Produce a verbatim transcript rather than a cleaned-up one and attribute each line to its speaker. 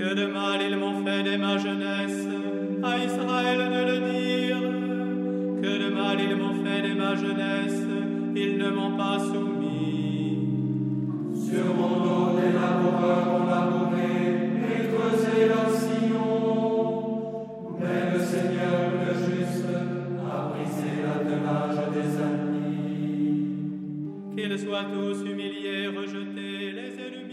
Speaker 1: Que de mal ils m'ont fait dès ma jeunesse, à Israël de le dire. Que de mal ils m'ont fait dès ma jeunesse, ils ne m'ont pas soumis.
Speaker 2: Sur mon dos des laboureurs ont labouré et creusé leur sillon. Mais le Seigneur, le juste, a brisé l'attelage des ennemis.
Speaker 1: Qu'ils soient tous humiliés, rejetés, les ennemis.